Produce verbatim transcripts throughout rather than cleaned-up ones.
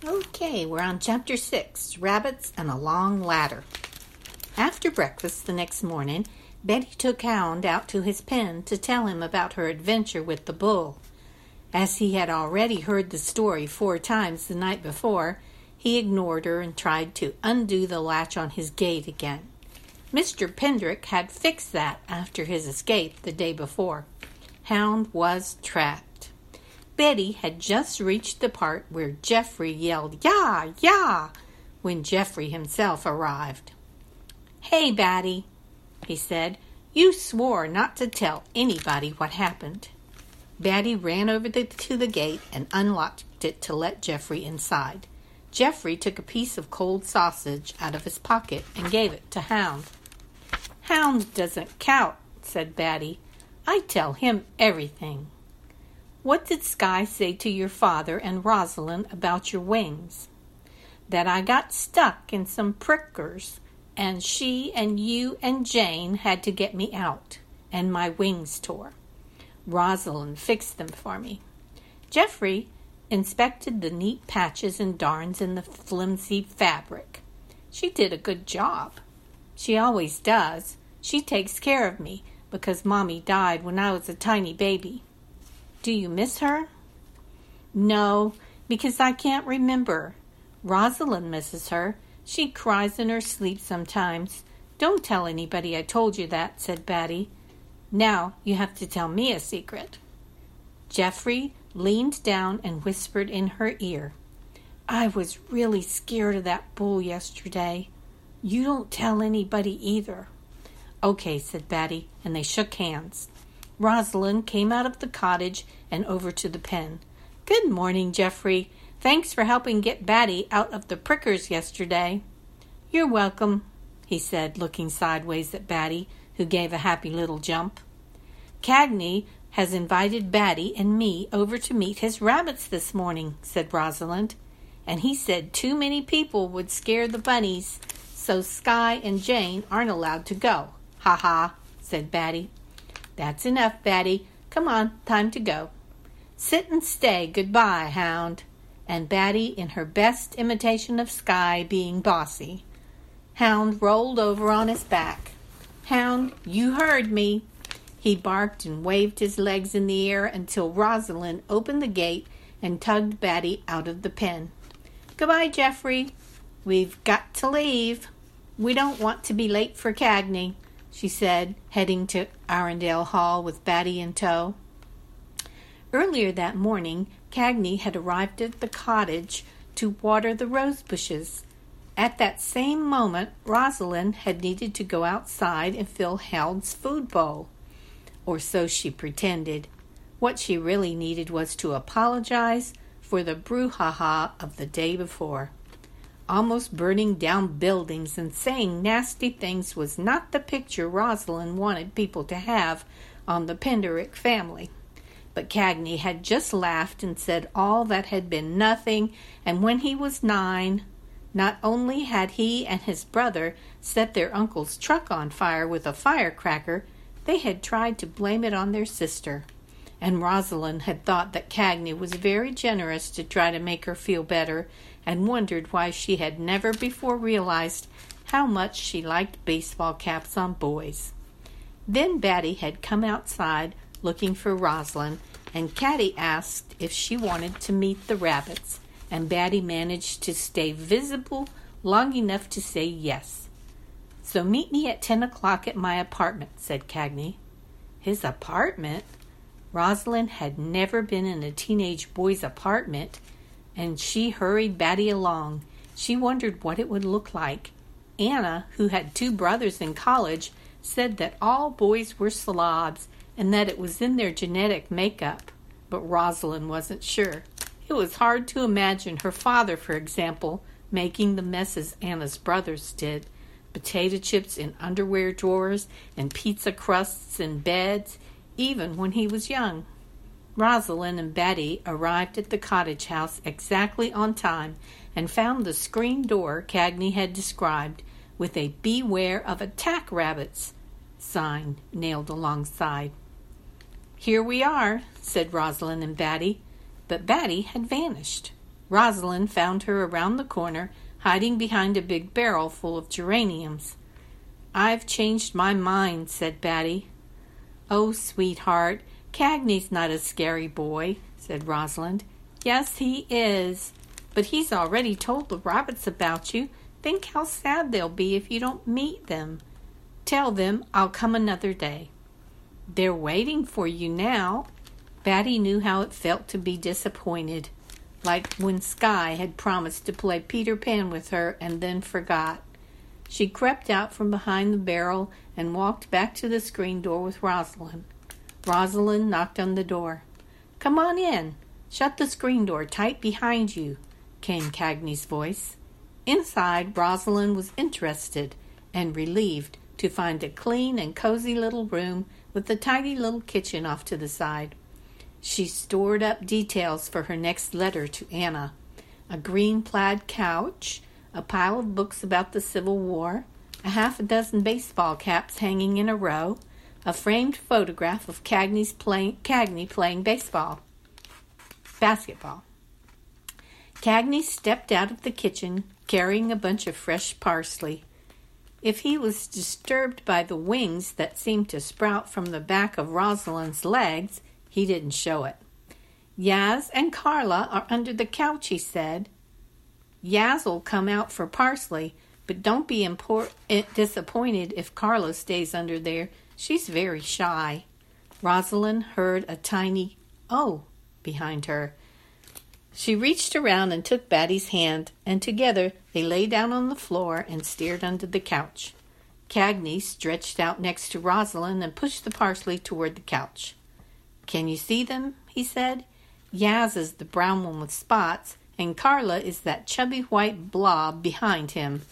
Okay, we're on chapter six, Rabbits and a Long Ladder. After breakfast the next morning, Betty took Hound out to his pen to tell him about her adventure with the bull. As he had already heard the story four times the night before, he ignored her and tried to undo the latch on his gate again. Mister Pendrick had fixed that after his escape the day before. Hound was trapped. Betty had just reached the part where Geoffrey yelled, "Yah! Yah!" when Geoffrey himself arrived. "Hey, Batty," he said, "you swore not to tell anybody what happened." Batty ran over the, to the gate and unlocked it to let Geoffrey inside. Geoffrey took a piece of cold sausage out of his pocket and gave it to Hound. "Hound doesn't count," said Batty. "I tell him everything." "What did Skye say to your father and Rosalind about your wings?" "That I got stuck in some prickers, and she and you and Jane had to get me out, and my wings tore. Rosalind fixed them for me." Geoffrey inspected the neat patches and darns in the flimsy fabric. "She did a good job." "She always does. She takes care of me, because Mommy died when I was a tiny baby." "Do you miss her?" "No, because I can't remember. Rosalind misses her. She cries in her sleep sometimes. Don't tell anybody I told you that," said Batty. "Now you have to tell me a secret." Geoffrey leaned down and whispered in her ear, "I was really scared of that bull yesterday. You don't tell anybody either." "Okay," said Batty, and they shook hands. Rosalind came out of the cottage and over to the pen. "Good morning, Geoffrey. Thanks for helping get Batty out of the prickers yesterday." "You're welcome," he said, looking sideways at Batty, who gave a happy little jump. "Cagney has invited Batty and me over to meet his rabbits this morning," said Rosalind. "And he said too many people would scare the bunnies, so Skye and Jane aren't allowed to go." "Ha ha," said Batty. "That's enough, Batty. Come on, time to go." "Sit and stay. Goodbye, Hound." And Batty, in her best imitation of Skye being bossy. Hound rolled over on his back. "Hound, you heard me." He barked and waved his legs in the air until Rosalind opened the gate and tugged Batty out of the pen. "Goodbye, Geoffrey. We've got to leave. We don't want to be late for Cagney," she said, heading to Arundel Hall with Batty in tow. Earlier that morning, Cagney had arrived at the cottage to water the rose bushes. At that same moment, Rosalind had needed to go outside and fill Hound's food bowl. Or so she pretended. What she really needed was to apologize for the brouhaha of the day before. Almost burning down buildings and saying nasty things was not the picture Rosalind wanted people to have on the Pendrick family. But Cagney had just laughed and said all that had been nothing, and when he was nine, not only had he and his brother set their uncle's truck on fire with a firecracker, they had tried to blame it on their sister. And Rosalind had thought that Cagney was very generous to try to make her feel better, and wondered why she had never before realized how much she liked baseball caps on boys. Then Batty had come outside looking for Rosalind, and Caddy asked if she wanted to meet the rabbits, and Batty managed to stay visible long enough to say yes. "So meet me at ten o'clock at my apartment," said Cagney. His apartment? Rosalind had never been in a teenage boy's apartment, and she hurried Batty along. She wondered what it would look like. Anna, who had two brothers in college, said that all boys were slobs and that it was in their genetic makeup, but Rosalind wasn't sure. It was hard to imagine her father, for example, making the messes Anna's brothers did. Potato chips in underwear drawers and pizza crusts in beds, even when he was young. Rosalind and Batty arrived at the cottage house exactly on time and found the screen door Cagney had described with a "Beware of Attack Rabbits" sign nailed alongside. "Here we are," said Rosalind and Batty, but Batty had vanished. Rosalind found her around the corner, hiding behind a big barrel full of geraniums. "I've changed my mind," said Batty. "Oh, sweetheart, Cagney's not a scary boy," said Rosalind. "Yes, he is. But he's already told the rabbits about you. Think how sad they'll be if you don't meet them. Tell them I'll come another day." "They're waiting for you now." Batty knew how it felt to be disappointed, like when Skye had promised to play Peter Pan with her and then forgot. She crept out from behind the barrel and walked back to the screen door with Rosalind. Rosalind knocked on the door. "Come on in. Shut the screen door tight behind you," came Cagney's voice. Inside, Rosalind was interested and relieved to find a clean and cozy little room with a tidy little kitchen off to the side. She stored up details for her next letter to Anna. A green plaid couch, a pile of books about the Civil War, a half a dozen baseball caps hanging in a row, a framed photograph of Cagney's play, Cagney playing baseball, basketball. Cagney stepped out of the kitchen, carrying a bunch of fresh parsley. If he was disturbed by the wings that seemed to sprout from the back of Rosalind's legs, he didn't show it. "Yaz and Carla are under the couch," he said. "Yaz'll come out for parsley, but don't be impor- disappointed if Carla stays under there. She's very shy." Rosalind heard a tiny "oh" behind her. She reached around and took Batty's hand, and together they lay down on the floor and stared under the couch. Cagney stretched out next to Rosalind and pushed the parsley toward the couch. "Can you see them?" he said. "Yaz is the brown one with spots, and Carla is that chubby white blob behind him."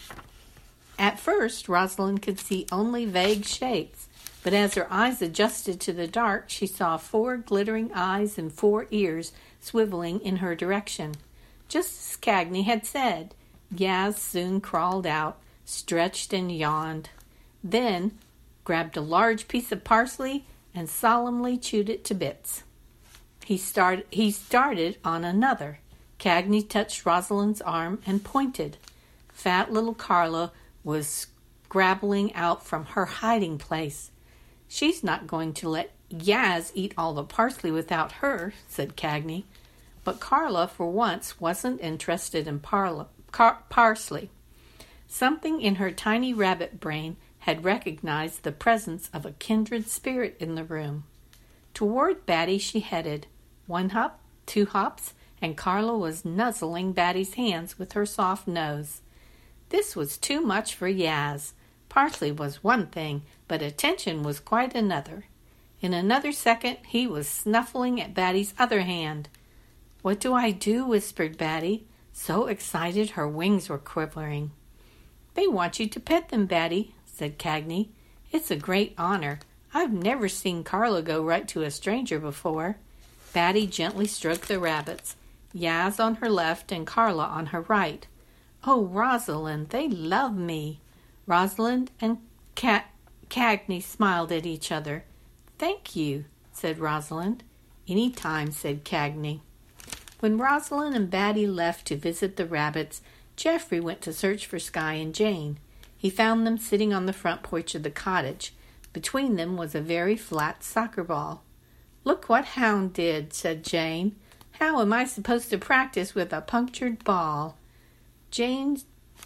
At first, Rosalind could see only vague shapes, but as her eyes adjusted to the dark, she saw four glittering eyes and four ears swiveling in her direction. Just as Cagney had said, Yaz soon crawled out, stretched and yawned, then grabbed a large piece of parsley and solemnly chewed it to bits. He started, he started on another. Cagney touched Rosalind's arm and pointed. Fat little Carla was scrabbling out from her hiding place. "She's not going to let Yaz eat all the parsley without her," said Cagney. But Carla, for once, wasn't interested in parla, car, parsley. Something in her tiny rabbit brain had recognized the presence of a kindred spirit in the room. Toward Batty she headed. One hop, two hops, and Carla was nuzzling Batty's hands with her soft nose. This was too much for Yaz. Parsley was one thing, but attention was quite another. In another second, he was snuffling at Batty's other hand. "What do I do?" whispered Batty, so excited her wings were quivering. "They want you to pet them, Batty," said Cagney. "It's a great honor. I've never seen Carla go right to a stranger before." Batty gently stroked the rabbits, Yaz on her left and Carla on her right. "Oh, Rosalind, they love me." Rosalind and Cat- Cagney smiled at each other. "Thank you," said Rosalind. "Any time," said Cagney. When Rosalind and Batty left to visit the rabbits, Geoffrey went to search for Skye and Jane. He found them sitting on the front porch of the cottage. Between them was a very flat soccer ball. "Look what Hound did," said Jane. "How am I supposed to practice with a punctured ball?" "Jane's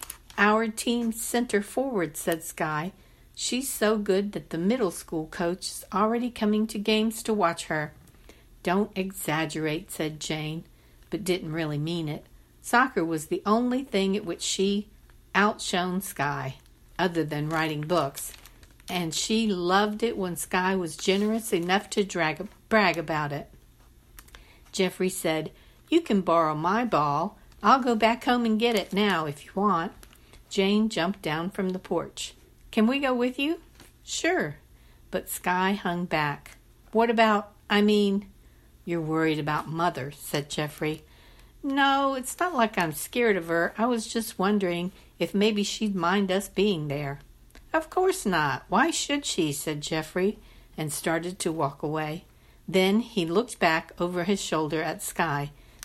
our team's center forward," said Skye. "She's so good that the middle school coach is already coming to games to watch her." "Don't exaggerate," said Jane, but didn't really mean it. Soccer was the only thing at which she outshone Skye, other than writing books, and she loved it when Skye was generous enough to drag, brag about it. Geoffrey said, "You can borrow my ball. I'll go back home and get it now if you want." Jane jumped down from the porch. "Can we go with you?" "Sure." But Skye hung back. "What about, I mean..." "You're worried about Mother," said Geoffrey. "No, it's not like I'm scared of her. I was just wondering if maybe she'd mind us being there." "Of course not. Why should she?" said Geoffrey, and started to walk away. Then he looked back over his shoulder at Skye.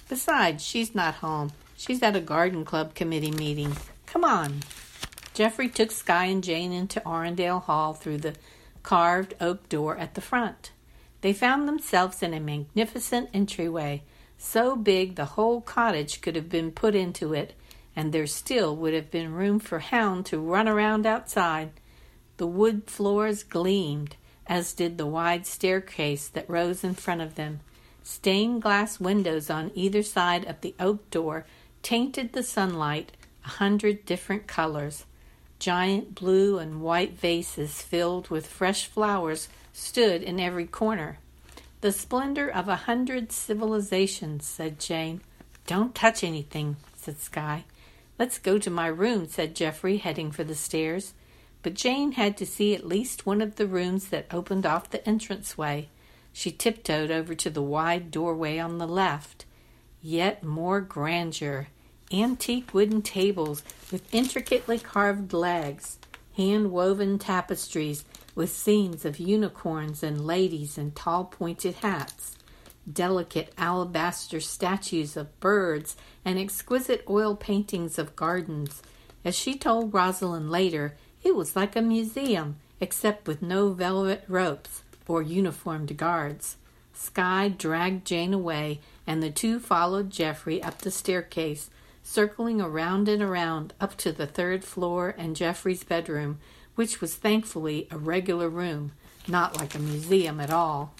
Besides, she's not home. She's at a garden club committee meeting. Come on." Geoffrey took Skye and Jane into Arundel Hall through the carved oak door at the front. They found themselves in a magnificent entryway, so big the whole cottage could have been put into it, and there still would have been room for Hound to run around outside. The wood floors gleamed, as did the wide staircase that rose in front of them. Stained glass windows on either side of the oak door tainted the sunlight a hundred different colors. Giant blue and white vases filled with fresh flowers stood in every corner. "The splendor of a hundred civilizations," said Jane. "Don't touch anything," said Skye. "Let's go to my room," said Geoffrey, heading for the stairs. But Jane had to see at least one of the rooms that opened off the entranceway. She tiptoed over to the wide doorway on the left. Yet more grandeur. Antique wooden tables with intricately carved legs, hand-woven tapestries with scenes of unicorns and ladies in tall pointed hats, delicate alabaster statues of birds, and exquisite oil paintings of gardens. As she told Rosalind later, it was like a museum, except with no velvet ropes or uniformed guards. Skye dragged Jane away, and the two followed Geoffrey up the staircase, circling around and around up to the third floor and Geoffrey's bedroom, which was thankfully a regular room, not like a museum at all.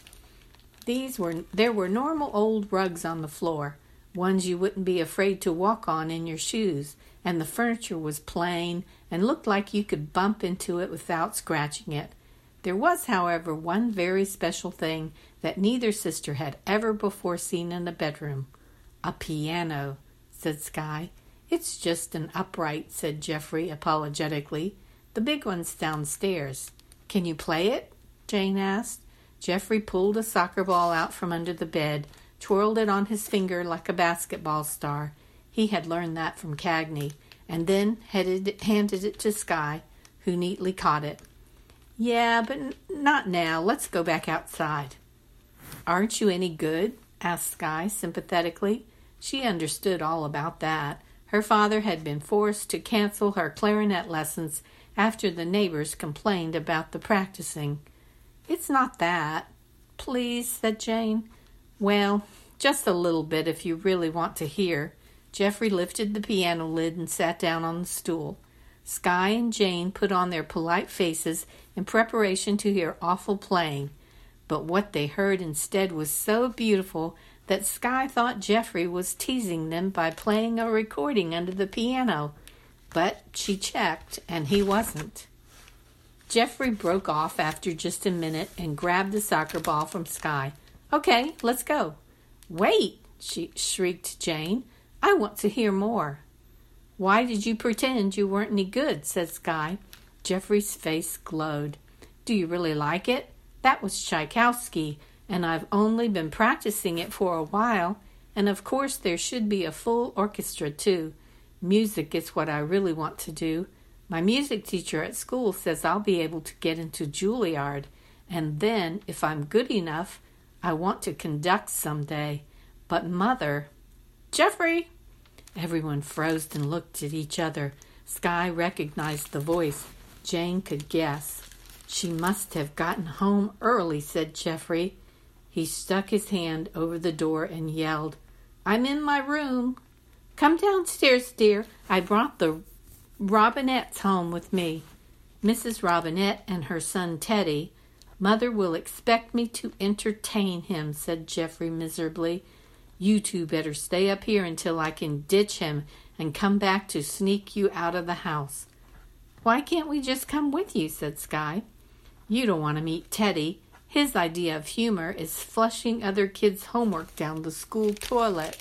These were there were normal old rugs on the floor, ones you wouldn't be afraid to walk on in your shoes, and the furniture was plain and looked like you could bump into it without scratching it. There was, however, one very special thing that neither sister had ever before seen in a bedroom. "A piano," said Skye. "It's just an upright," said Geoffrey apologetically. "The big one's downstairs." "Can you play it?" Jane asked. Geoffrey pulled a soccer ball out from under the bed, twirled it on his finger like a basketball star. He had learned that from Cagney, and then headed, handed it to Skye, who neatly caught it. "Yeah, but n- not now. Let's go back outside." "Aren't you any good?" asked Skye sympathetically. She understood all about that. Her father had been forced to cancel her clarinet lessons after the neighbors complained about the practicing. "It's not that." "Please," said Jane. "Well, just a little bit if you really want to hear." Geoffrey lifted the piano lid and sat down on the stool. Skye and Jane put on their polite faces in preparation to hear awful playing, but what they heard instead was so beautiful that Skye thought Geoffrey was teasing them by playing a recording under the piano, but she checked, and he wasn't. Geoffrey broke off after just a minute and grabbed the soccer ball from Skye. "Okay, let's go." "Wait!" she shrieked Jane. "I want to hear more." "Why did you pretend you weren't any good?" said Skye. Geoffrey's face glowed. "Do you really like it? That was Tchaikovsky, and I've only been practicing it for a while, and of course there should be a full orchestra too. Music is what I really want to do. My music teacher at school says I'll be able to get into Juilliard, and then, if I'm good enough, I want to conduct someday. But Mother—" "Geoffrey!" Everyone froze and looked at each other. Skye recognized the voice. Jane could guess. "She must have gotten home early," said Geoffrey. He stuck his hand over the door and yelled, "I'm in my room." "Come downstairs, dear. I brought the Robinettes home with me." "Missus Robinette and her son Teddy. Mother will expect me to entertain him," said Geoffrey miserably. "You two better stay up here until I can ditch him and come back to sneak you out of the house." "Why can't we just come with you?" said Skye. "You don't want to meet Teddy. His idea of humor is flushing other kids' homework down the school toilet."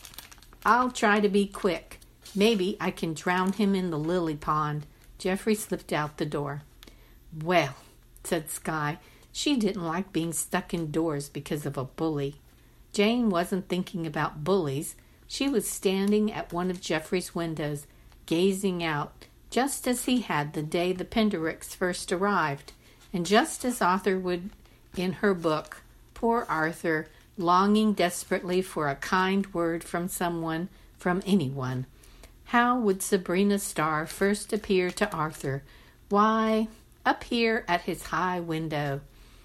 "I'll try to be quick. Maybe I can drown him in the lily pond." Geoffrey slipped out the door. "Well," said Skye, she didn't like being stuck indoors because of a bully. Jane wasn't thinking about bullies. She was standing at one of Geoffrey's windows, gazing out, just as he had the day the Pendericks first arrived, and just as Arthur would in her book. Poor Arthur, longing desperately for a kind word from someone, from anyone. How would Sabrina Starr first appear to Arthur? Why, up here at his high window.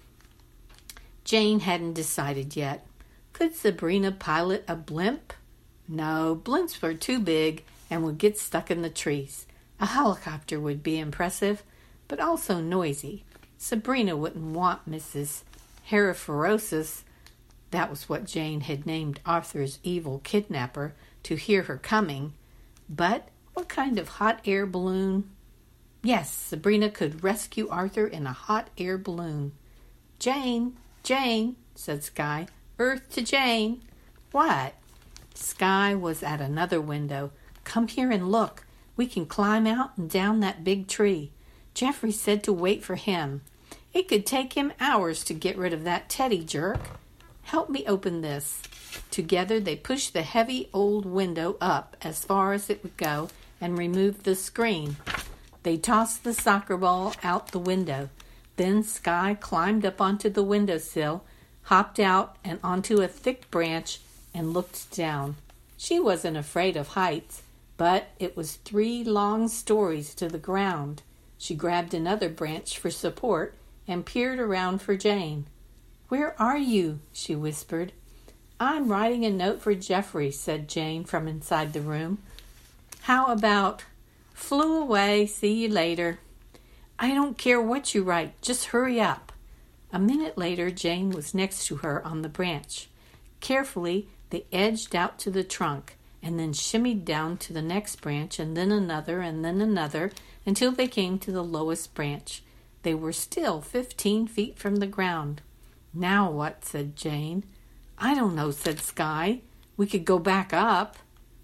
Jane hadn't decided yet. Could Sabrina pilot a blimp? No, blimps were too big and would get stuck in the trees. A helicopter would be impressive, but also noisy. Sabrina wouldn't want Missus Heriferosis, that was what Jane had named Arthur's evil kidnapper, to hear her coming. But what kind of hot air balloon? Yes, Sabrina could rescue Arthur in a hot air balloon. Jane, Jane, said Skye. Earth to Jane. What? Skye was at another window. Come here and look. We can climb out and down that big tree. Geoffrey said to wait for him. It could take him hours to get rid of that Teddy jerk. Help me open this. Together they pushed the heavy old window up as far as it would go and removed the screen. They tossed the soccer ball out the window. Then Skye climbed up onto the windowsill, hopped out and onto a thick branch, and looked down. She wasn't afraid of heights, but it was three long stories to the ground. She grabbed another branch for support and peered around for Jane. Where are you? She whispered. I'm writing a note for Geoffrey, said Jane from inside the room. How about, flew away, see you later. I don't care what you write, just hurry up. A minute later, Jane was next to her on the branch. Carefully, they edged out to the trunk and then shimmied down to the next branch and then another and then another until they came to the lowest branch. They were still fifteen feet from the ground. Now what? Said Jane. I don't know, said Skye. We could go back up.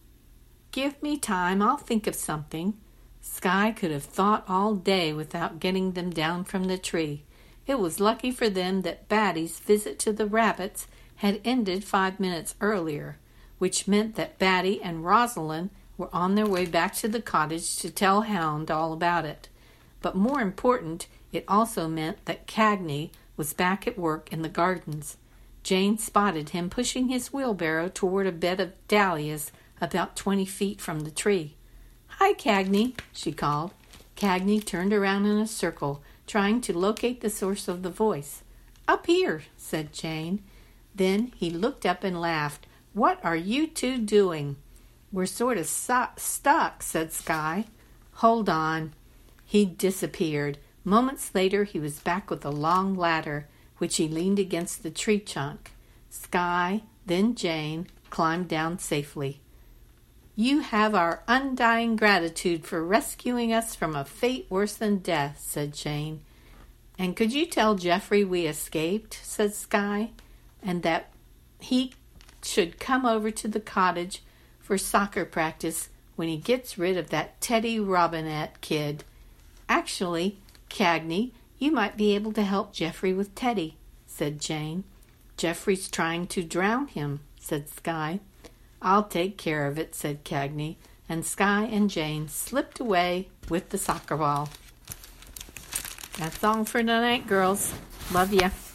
Give me time, I'll think of something. Skye could have thought all day without getting them down from the tree. It was lucky for them that Batty's visit to the rabbits had ended five minutes earlier, which meant that Batty and Rosalind were on their way back to the cottage to tell Hound all about it. But more important, it also meant that Cagney was back at work in the gardens. Jane spotted him pushing his wheelbarrow toward a bed of dahlias about twenty feet from the tree. Hi, Cagney, she called. Cagney turned around in a circle, trying to locate the source of the voice. Up here, said Jane. Then he looked up and laughed. What are you two doing? We're sort of so- stuck, said Skye. Hold on. He disappeared. Moments later, he was back with a long ladder, which he leaned against the tree trunk. Skye, then Jane, climbed down safely. You have our undying gratitude for rescuing us from a fate worse than death, said Jane. And could you tell Geoffrey we escaped, said Skye, and that he should come over to the cottage for soccer practice when he gets rid of that Teddy Robinette kid. Actually, Cagney, you might be able to help Geoffrey with Teddy, said Jane. Geoffrey's trying to drown him, said Skye. I'll take care of it, said Cagney, and Skye and Jane slipped away with the soccer ball. That's all for tonight, girls. Love ya.